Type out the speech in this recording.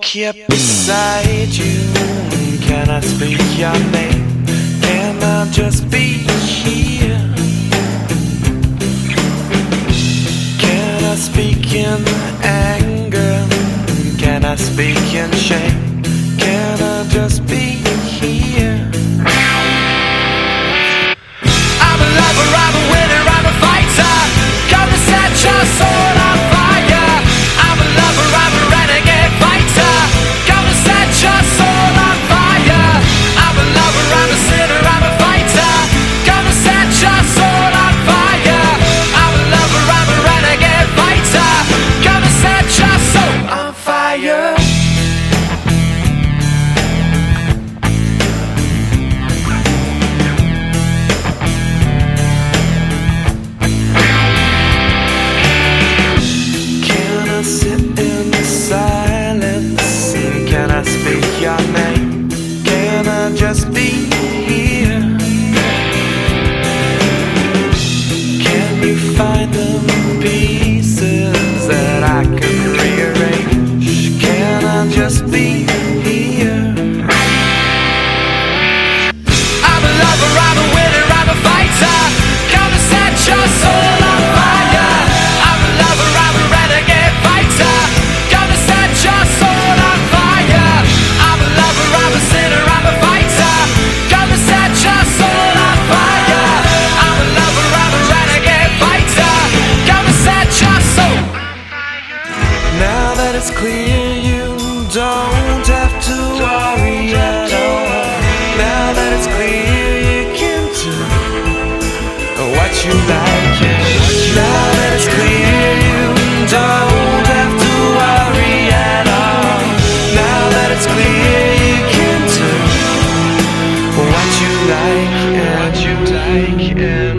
here beside you. Can I speak your name? Can I just be here? Can I speak in anger? Can I speak in shame? Can I just be here? I'm a lover, I'm a winner, I'm a fighter. Come to set your soul on fire. I'm a lover, I'm a renegade fighter. Come to set your soul on fire. I'm a lover, I'm a sinner, I'm a fighter. Come to set your soul on fire. I'm a lover, I'm a renegade fighter. Come to set your soul on fire. Sit in the silence. Can I speak your name? Can I just be here? Can you find them pieces that I can rearrange? Can I just be here? I'm a lover, I'm a winner, I'm a fighter. Come and set your soul on fire. I'm a lover, I'm a renegade fighter. Come and set your soul on fire. I'm a lover, I'm a sinner, I'm a fighter. Come and set your soul on fire. I'm a lover, I'm a renegade fighter. Come and set your soul on fire. Now that it's clear, you don't have to worry at all. Now that it's clear, you can do what you like. Now that it's clear, you don't have to worry at all. Now that it's clear, you can do what you like and